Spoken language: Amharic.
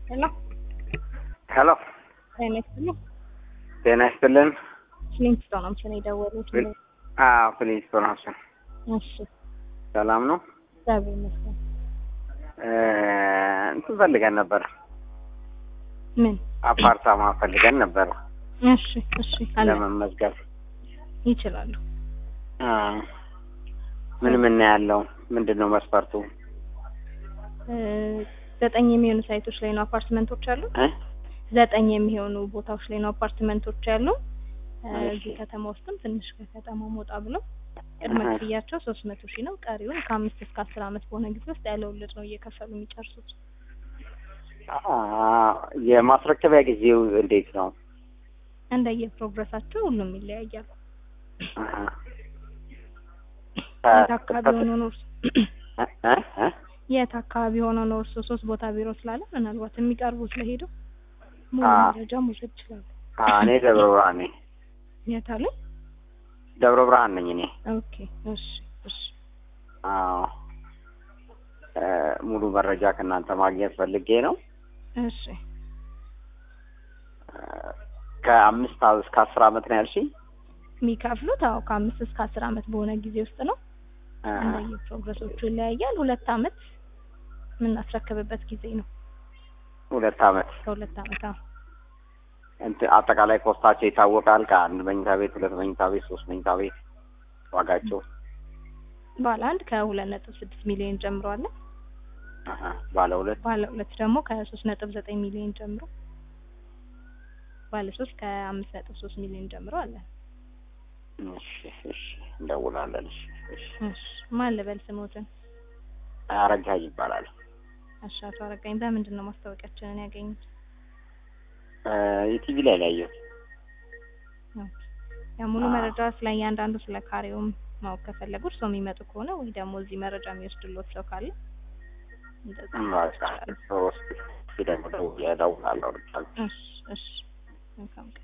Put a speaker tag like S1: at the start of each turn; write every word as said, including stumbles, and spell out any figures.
S1: ሄሎ
S2: ሄሎ
S1: ጤና ይስጥልኝ።
S2: ጤና ይስጥልን።
S1: ፍሊንስቶን ነው ምንድነው የደወሉት?
S2: አዎ ፍሊንስቶን ናቸው።
S1: እሺ
S2: ሰላም ነው?
S1: እግዚአብሔር ይመስገን።
S2: እ እንትን ፈልገን ነበር።
S1: ምን?
S2: አፓርታማ ፈልገን ነበር።
S1: እሺ እሺ አለ
S2: ለመመዝገብ
S1: ይችላሉ።
S2: አ ምን ምን ያለው ምንድነው መስፈርቱ?
S1: እ ዘጠኝ የሚሆኑ ሳይቶች ላይ ነው አፓርትመንቶች አሉ።
S2: እ
S1: ዘጠኝ የሚሆኑ ቦታዎች ላይ ነው አፓርትመንቶች ያሉ። እዚህ ከተማ ውስጥም ትንሽ ከከተማ ሞጣ ብለው ቅድመ ክፍያቸው ሶስት መቶ ሺህ ነው። ቀሪውን ከአምስት እስከ አስር አመት በሆነ ጊዜ ውስጥ ያለ ወለድ ነው እየከፈሉ የሚጨርሱት።
S2: አ የማስረከቢያ ጊዜው እንዴት ነው?
S1: እንደየ ፕሮግረሳቸው ሁሉም ይለያያል።
S2: አሃ
S1: የት አካባቢ ሆኖ ነው እርሱ?
S2: እ እ
S1: የት አካባቢ ሆኖ ነው እርሱ? ሶስት ቦታ ቢሮ ስላለ ምናልባት የሚቀርቡ ስለሄዱ ሙሉ መረጃ መውሰድ ይችላሉ።
S2: አ እኔ ደብረ ብርሃን ነኝ።
S1: የት አለ?
S2: ደብረ ብርሃን ነኝ እኔ።
S1: ኦኬ እሺ እሺ።
S2: አዎ እ ሙሉ መረጃ ከእናንተ ማግኘት ፈልጌ ነው።
S1: እሺ
S2: ከአምስት እስከ አስር አመት ነው ያልሽኝ?
S1: የሚከፍሉት አዎ ከአምስት እስከ አስር አመት በሆነ ጊዜ ውስጥ ነው። እንደየ ፕሮግረሶቹ ይለያያል። ሁለት አመት የምናስረክብበት ጊዜ ነው።
S2: ሁለት አመት
S1: ከሁለት አመት አዎ።
S2: እንት አጠቃላይ ኮስታቸው ይታወቃል? ከአንድ መኝታ ቤት፣ ሁለት መኝታ ቤት፣ ሶስት መኝታ ቤት ዋጋቸው?
S1: ባለ አንድ ከሁለት ነጥብ ስድስት ሚሊዮን ጀምሮ አለ።
S2: አሃ ባለ ሁለት
S1: ባለ ሁለት ደግሞ ከሶስት ነጥብ ዘጠኝ ሚሊዮን ጀምሮ፣ ባለ ሶስት ከአምስት ነጥብ ሶስት ሚሊዮን ጀምሮ አለ።
S2: እሺ እሺ እንደውላለን። እሺ እሺ
S1: እሺ ማን ልበል ስሞትን?
S2: አረጋኝ ይባላል።
S1: እሺ አቶ አረጋኝ በምንድን ነው ማስታወቂያችንን ያገኙት?
S2: እ ኢቲቪ ላይ ላይ ያየሁት።
S1: ኦኬ ያ ሙሉ መረጃ ስለ እያንዳንዱ ስለ ካሬውም ማወቅ ከፈለጉ እርስዎ የሚመጡ ከሆነ ወይ ደግሞ እዚህ መረጃ የሚወስድልዎት ሰው ካለ እንደዛ
S2: ማለት ነው። ሶስት ሲደም ደው ያዳውላል።
S1: እሺ እሺ መልካም